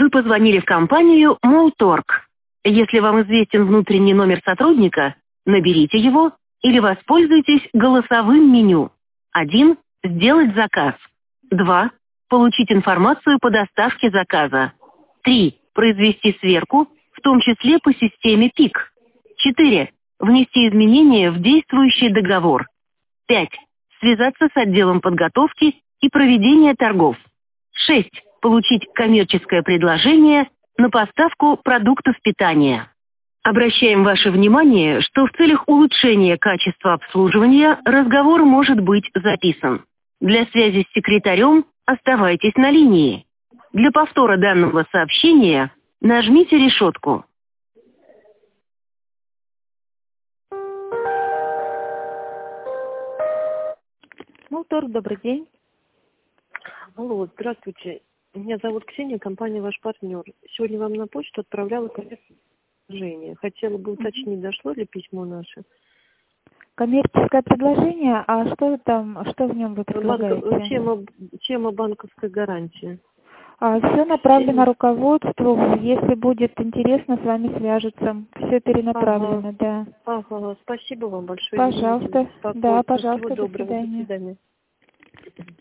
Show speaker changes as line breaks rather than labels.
Вы позвонили в компанию Молторг. Если вам известен внутренний номер сотрудника, наберите его или воспользуйтесь голосовым меню. 1. Сделать заказ. 2. Получить информацию по доставке заказа. 3. Произвести сверку, в том числе по системе ПИК. 4. Внести изменения в действующий договор. 5. Связаться с отделом подготовки и проведения торгов. 6. Получить коммерческое предложение на поставку продуктов питания. Обращаем ваше внимание, что в целях улучшения качества обслуживания разговор может быть записан. Для связи с секретарем оставайтесь на линии. Для повтора данного сообщения нажмите решетку.
Молторг, добрый день.
Алло, здравствуйте. Меня зовут Ксения, компания «Ваш партнер». Сегодня вам на почту отправляла предложение. Хотела бы уточнить, дошло ли письмо наше.
Коммерческое предложение, а что там, что в нем вы предлагаете?
Тема банковской гарантии.
Все направлено руководству. Если будет интересно, с вами свяжутся. Все перенаправлено, да.
Ага, спасибо вам большое.
Пожалуйста. Да, пожалуйста,
Всего доброго,
до свидания.
До свидания.